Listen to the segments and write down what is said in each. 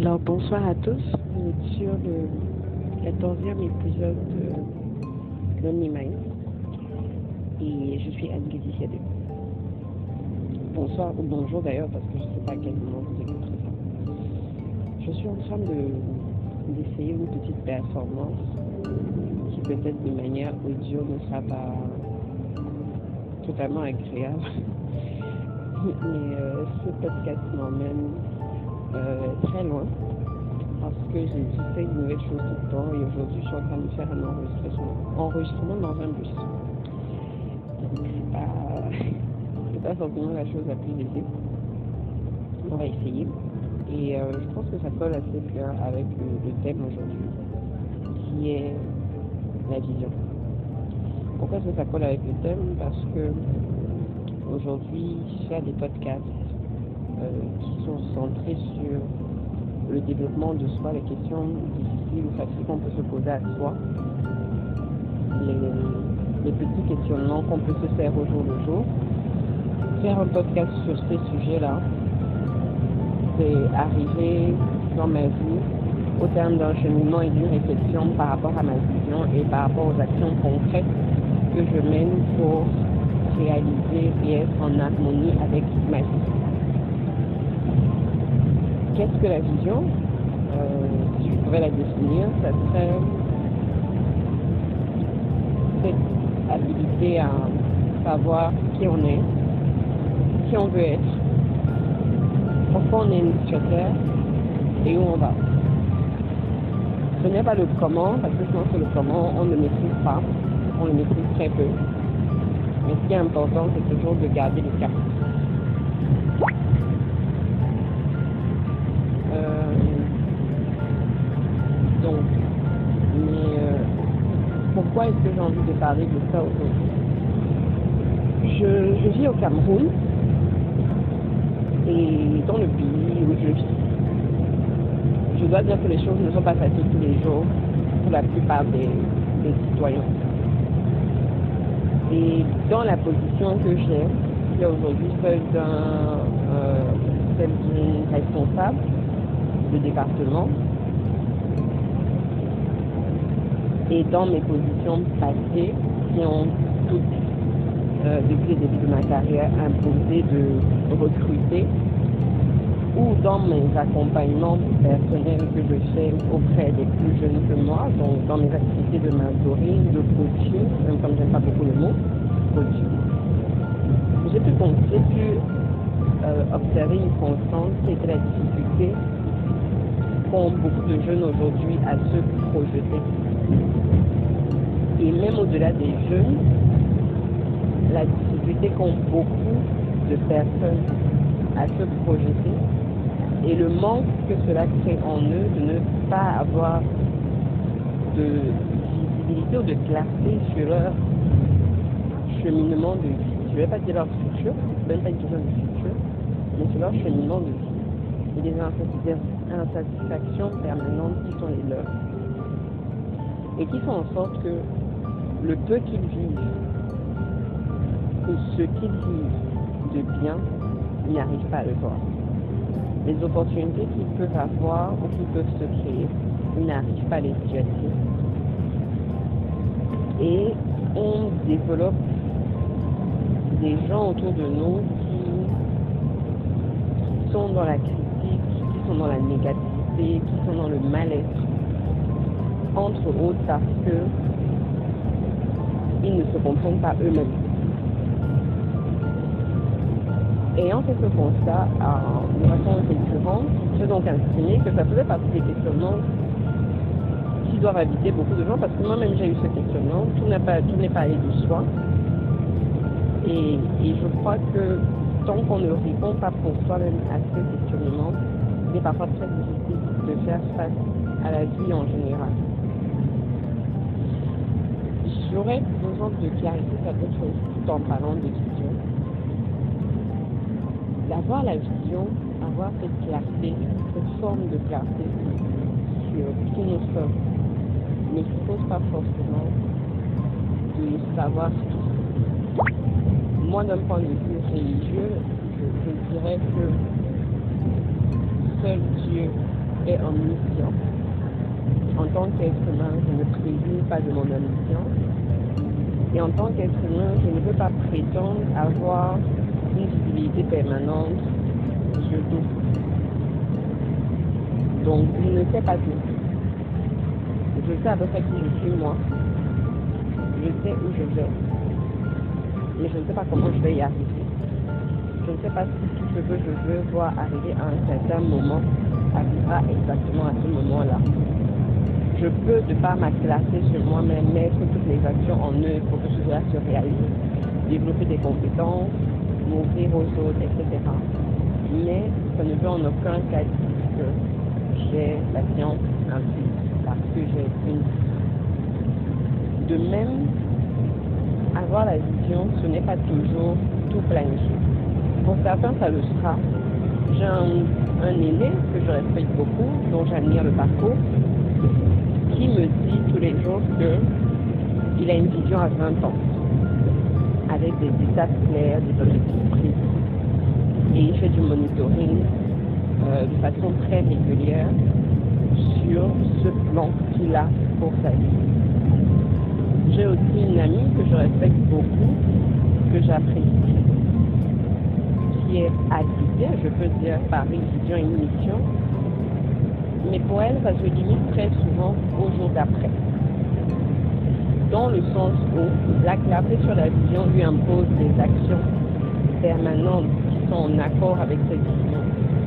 Alors bonsoir à tous, vous êtes sur le 14e épisode de Lonely Mind et je suis Anne Guédiciadé. Bonsoir ou bonjour d'ailleurs parce que je ne sais pas à quel moment vous écouterez ça. Je suis en train d'essayer une petite performance qui peut-être de manière audio ne sera pas totalement agréable mais ce podcast m'emmène très loin parce que j'essaie une nouvelle chose tout le temps et aujourd'hui je suis en train de faire un enregistrement dans un bus. Donc c'est pas forcément la chose la plus aisée. On va essayer et je pense que ça colle assez bien avec le thème aujourd'hui qui est la vision. Pourquoi est-ce que ça colle avec le thème? Parce que aujourd'hui je fais des podcasts qui sont centrés sur le développement de soi, les questions difficiles ou faciles qu'on peut se poser à soi, les petits questionnements qu'on peut se faire au jour le jour. Faire un podcast sur ces sujets-là, c'est arriver dans ma vie au terme d'un cheminement et d'une réflexion par rapport à ma vision et par rapport aux actions concrètes que je mène pour réaliser et être en harmonie avec ma vie. Qu'est-ce que la vision? Si je pourrais la définir, ça serait cette habilité à savoir qui on est, qui on veut être, pourquoi on est sur Terre et où on va. Ce n'est pas le comment, parce que je pense que le comment, on ne maîtrise pas, on le maîtrise très peu. Mais ce qui est important, c'est toujours de garder le cap. Pourquoi est-ce que j'ai envie de parler de ça aujourd'hui? Je vis au Cameroun et dans le pays où je vis, je dois dire que les choses ne sont pas faciles tous les jours pour la plupart des citoyens. Et dans la position que j'ai, qui est aujourd'hui celle d'une responsable de département, et dans mes positions passées qui ont toutes, depuis le début de ma carrière, imposé de recruter, ou dans mes accompagnements personnels que je fais auprès des plus jeunes que moi, donc dans mes activités de mentoring, de coaching, même comme j'aime pas beaucoup le mot, coaching, j'ai pu observer une constante qui était la difficulté qu'ont beaucoup de jeunes aujourd'hui à se projeter. Et même au-delà des jeunes, la difficulté qu'ont beaucoup de personnes à se projeter et le manque que cela crée en eux de ne pas avoir de visibilité ou de clarté sur leur cheminement de vie. Je ne vais pas dire leur futur, même pas une question de futur, mais sur leur cheminement de vie et des insatisfactions permanentes qui sont les leurs et qui font en sorte que le peu qu'ils vivent ou ce qu'ils vivent de bien, ils n'arrivent pas à le voir. Les opportunités qu'ils peuvent avoir ou qu'ils peuvent se créer, ils n'arrivent pas à les utiliser. Et on développe des gens autour de nous qui sont dans la critique, qui sont dans la négativité, qui sont dans le mal-être, entre autres parce que ils ne se comprennent pas eux-mêmes. Ayant fait ce constat de façon récurrente, j'ai donc estimé que ça faisait partie des questionnements qui doivent habiter beaucoup de gens, parce que moi-même j'ai eu ce questionnement, tout n'est pas allé de soi. Et je crois que tant qu'on ne répond pas pour soi-même à ce questionnement, il est parfois très difficile de faire face à la vie en général. J'aurais besoin de clarifier certaines choses tout en parlant de vision. D'avoir la vision, avoir cette clarté, cette forme de clarté sur qui nous sommes, ne suppose pas forcément de savoir tout. Moi, d'un point de vue religieux, je dirais que seul Dieu est omniscient. En tant qu'être humain, je ne présume pas de mon omniscience. Et en tant qu'être humain, je ne peux pas prétendre avoir une visibilité permanente sur tout. Donc, je ne sais pas tout. Je sais à peu près qui je suis moi. Je sais où je vais. Mais je ne sais pas comment je vais y arriver. Je ne sais pas si tout ce que je veux voir arriver à un certain moment arrivera exactement à ce moment-là. Je peux, de par ma clarté sur moi-même, mettre toutes les actions en œuvre pour que cela se réalise, développer des compétences, m'ouvrir aux autres, etc. Mais ça ne veut en aucun cas dire que j'ai la science infuse, parce que j'ai une. De même, avoir la vision, ce n'est pas toujours tout planifié. Pour certains, ça le sera. J'ai un aîné que je respecte beaucoup, dont j'admire le parcours, qui me dit tous les jours qu'il a une vision à 20 ans, avec des étapes claires, des objectifs précis. Et il fait du monitoring de façon très régulière sur ce plan qu'il a pour sa vie. J'ai aussi une amie que je respecte beaucoup, que j'apprécie, qui est habitée, je peux dire, par une vision et une mission. Mais pour elle, ça se limite très souvent au jour d'après. Dans le sens où la clarté sur la vision lui impose des actions permanentes qui sont en accord avec cette vision.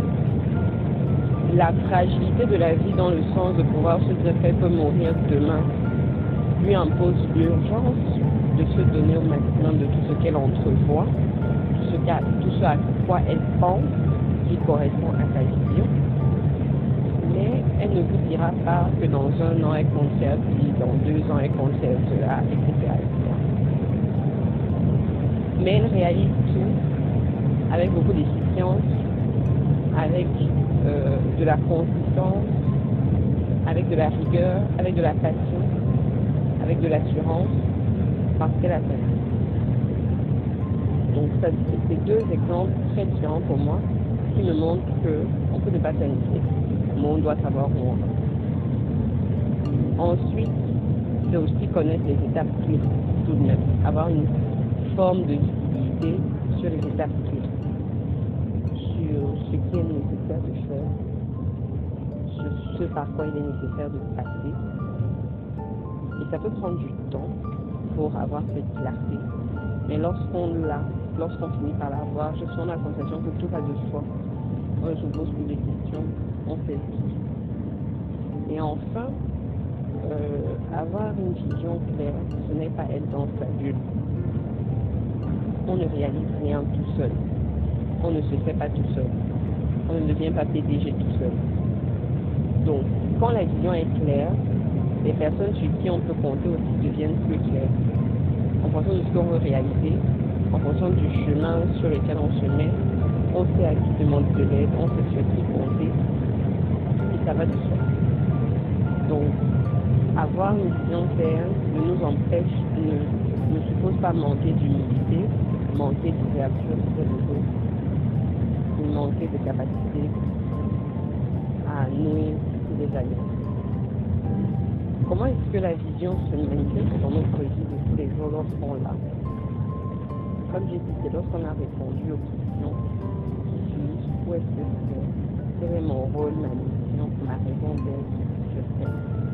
La fragilité de la vie dans le sens de pouvoir se dire qu'elle peut mourir demain lui impose l'urgence de se donner au maximum de tout ce qu'elle entrevoit, tout ce à quoi elle pense qui correspond à sa vision. Mais elle ne vous dira pas que dans 1 an elle conserve ci, dans 2 ans elle conserve cela, etc. Mais elle réalise tout avec beaucoup d'efficience, avec de la consistance, avec de la rigueur, avec de la passion, avec de l'assurance, parce qu'elle a fait. Donc c'est 2 exemples très différents pour moi qui me montrent qu'on peut ne pas planifier, mais on doit savoir où on va. Ensuite, c'est aussi connaître les étapes clés tout de même, avoir une forme de visibilité sur les étapes clés, sur ce qui est nécessaire de faire, sur ce par quoi il est nécessaire de passer. Et ça peut prendre du temps pour avoir cette clarté. Mais lorsqu'on l'a, lorsqu'on finit par l'avoir, j'ai souvent la sensation que tout va de soi. On ne se pose plus de questions, on fait tout. Et enfin, avoir une vision claire, ce n'est pas être dans sa bulle. On ne réalise rien tout seul. On ne se fait pas tout seul. On ne devient pas PDG tout seul. Donc, quand la vision est claire, les personnes sur qui on peut compter aussi deviennent plus claires. En fonction de ce qu'on veut réaliser, en fonction du chemin sur lequel on se met, on sait à qui demander de l'aide, on sait sur qui compter, et ça va de soi. Donc, avoir une vision claire ne nous empêche, ne suppose pas manquer d'humilité, manquer d'ouverture sur les autres, ou manquer de capacité à nouer des alliances. Comment est-ce que la vision se manifeste dans notre vie de tous les jours lorsqu'on l'a? Comme j'ai dit, c'est lorsqu'on a répondu aux questions qui suivent, où est-ce que c'est, quel est mon rôle, ma mission, ma raison d'être, je fais.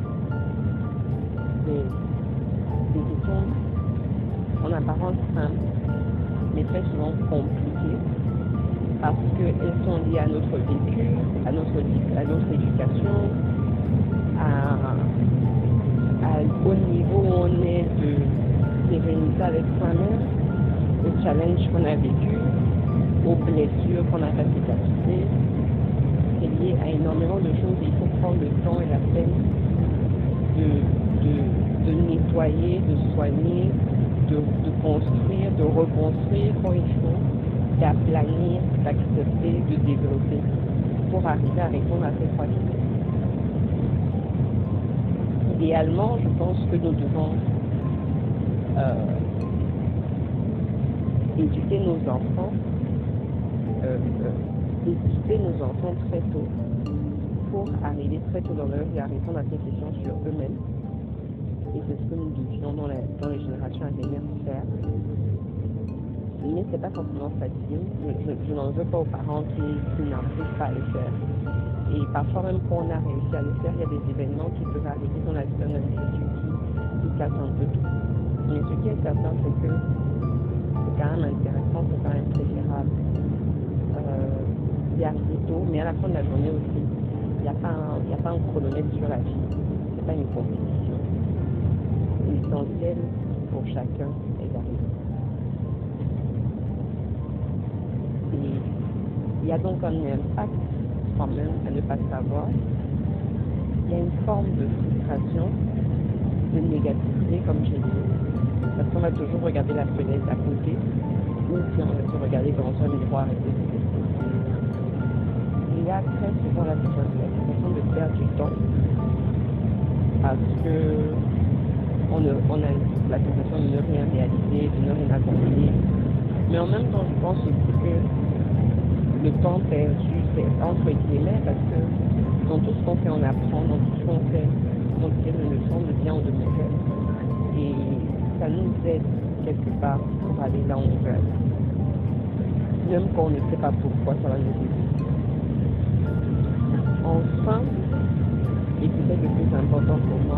Des questions en apparence simples, mais très souvent compliquées, parce qu'elles sont liées à notre vécu, à notre éducation, au niveau où on est de sérénité avec soi-même, aux challenges qu'on a vécu, aux blessures qu'on n'a pas cicatrisées. C'est lié à énormément de choses et il faut prendre le temps et la peine de nettoyer, de soigner, de construire, de reconstruire quand il faut, d'aplanir, d'accepter, de développer pour arriver à répondre à ces 3 questions. Idéalement, je pense que nous devons éduquer nos enfants très tôt pour arriver très tôt dans leur vie à répondre à ces questions sur eux-mêmes. Et c'est ce que nous devions dans les générations à venir faire. Mais c'est pas forcément facile. Je n'en veux pas aux parents qui n'arrivent pas à le faire. Et parfois même quand on a réussi à le faire, il y a des événements qui peuvent arriver dans la vie d'un individu qui cassent un peu tout. Mais ce qui est certain, c'est que c'est quand même intéressant, c'est quand même préférable d'y arriver tôt, mais à la fin de la journée aussi, il n'y a pas un chronomètre sur la vie, c'est pas une compétition. L'essentiel pour chacun est d'arriver. Et il y a donc un impact quand même à ne pas savoir. Il y a une forme de frustration, de négativité, comme j'ai dit, parce qu'on va toujours regarder la fenêtre à côté, ou si on va se regarder dans un miroir et décider. Il y a très souvent la sensation de perdre du temps, parce que on a la sensation de ne rien réaliser, de ne rien accomplir. Mais en même temps, je pense aussi que le temps perdu, c'est entre guillemets, parce que dans tout ce qu'on fait, on apprend, dans tout ce qu'on fait, on tire une leçon de bien ou de mauvais. Et ça nous aide quelque part pour aller là où on veut aller. Même quand on ne sait pas pourquoi ça va nous aider. Enfin, et peut-être le plus important pour moi,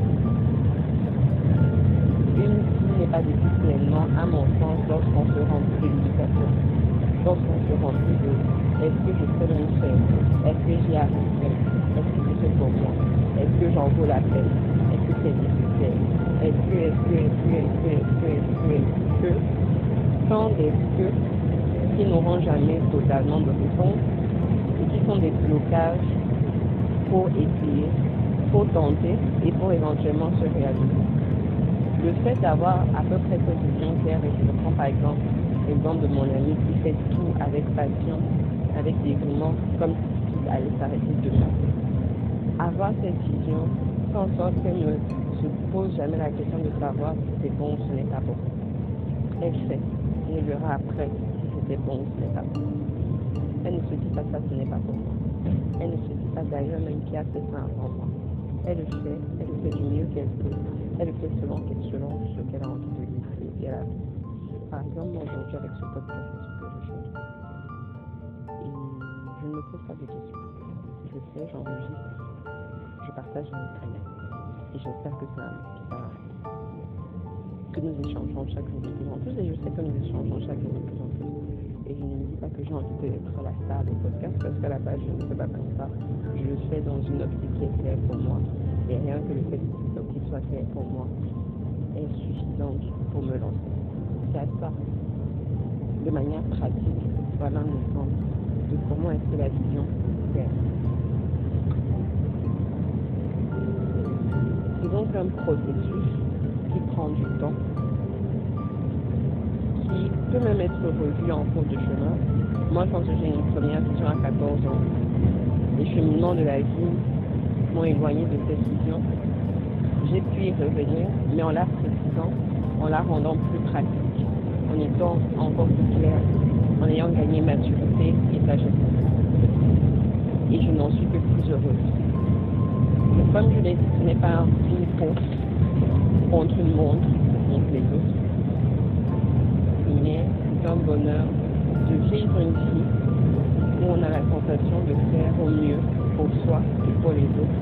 une vie n'est pas vécue pleinement, à mon sens, lorsqu'on se remplit de l'éducation. Lorsqu'on se remplit de est-ce que je sais le faire? Est-ce que j'y arriverai? Est-ce que c'est fait pour moi? Est-ce que j'en vaut la peine? Est-ce que c'est nécessaire? Est-ce que tant d'est-ce que qui n'auront jamais totalement de réponse et qui sont des blocages pour essayer, pour tenter et pour éventuellement se réaliser. Le fait d'avoir à peu près cette vision claire, et je prends par exemple l'exemple de mon ami qui fait tout avec passion, avec dévouement, comme s'il allait s'arrêter demain. Avoir cette vision, fait en sorte qu'elle ne se pose jamais la question de savoir si c'est bon ou ce n'est pas bon. Elle fait, elle verra après si c'était bon ou ce n'est pas bon. Elle ne se dit pas ça, ce n'est pas pour moi. Elle ne se dit pas d'ailleurs même qu'il y a fait ça avant moi. Elle le fait du mieux qu'elle peut. Elle le fait selon ce qu'elle a envie de vivre. Par exemple, aujourd'hui avec ce podcast, c'est ce que je fais. Et je ne me pose pas de questions. Je fais, j'enregistre, je partage mes travail. Et j'espère que que nous échangeons chaque jour de plus en plus. Et je sais que nous échangeons chaque jour de plus en plus. Et je ne me dis pas que j'ai envie d'être la star des podcasts, parce qu'à la base, je ne fais pas comme ça. Je le fais dans une optique qui est claire pour moi. Et rien que le fait que cette optique soit claire pour moi est suffisante pour me lancer. C'est à ça, de manière pratique, voilà un exemple de comment est-ce que la vision sert. C'est donc un processus qui prend du temps, qui peut même être revu en cours de chemin. Moi, quand j'ai une première vision à 14 ans, les cheminements de la vie m'ont éloigné de cette vision. J'ai pu y revenir, mais en la précisant, en la rendant plus pratique, en étant encore plus clair, en ayant gagné maturité et sagesse. Et je n'en suis que plus heureuse. Mais comme je l'ai dit, ce n'est pas une course contre une montre, contre les autres, mais c'est un bonheur de vivre une vie où on a la sensation de faire au mieux pour soi et pour les autres.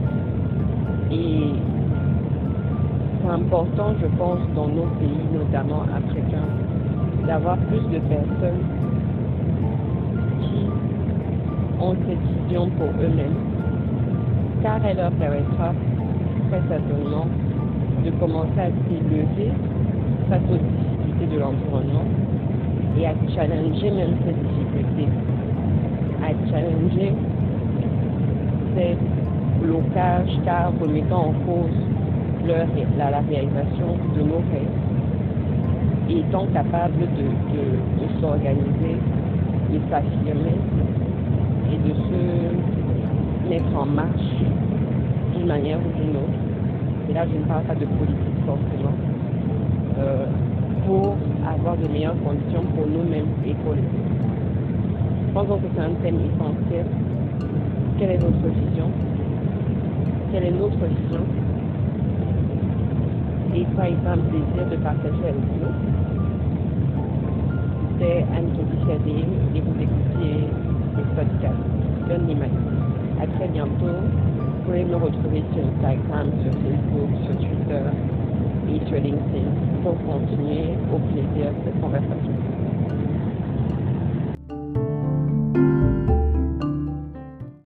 Et c'est important, je pense, dans nos pays, notamment africains, d'avoir plus de personnes qui ont cette vision pour eux-mêmes, car elle leur permettra très certainement de commencer à s'élever face aux difficultés de l'environnement et à challenger même ces difficultés, à challenger ces blocages, car remettant en cause la réalisation de nos rêves et étant capable de s'organiser, de s'affirmer et de se mettre en marche d'une manière ou d'une autre. Et là, je ne parle pas de politique forcément, pour avoir de meilleures conditions pour nous-mêmes et pour les autres. Je pense donc que c'est un thème essentiel Quelle est votre vision? Quelle est notre vision? Et ça a été un plaisir de partager avec vous. C'est Anne-Cathy Chadé et vous écoutiez le podcast Donne l'image. À très bientôt. Vous pouvez me retrouver sur Instagram, sur Facebook, sur Twitter et sur LinkedIn pour continuer au plaisir de cette conversation.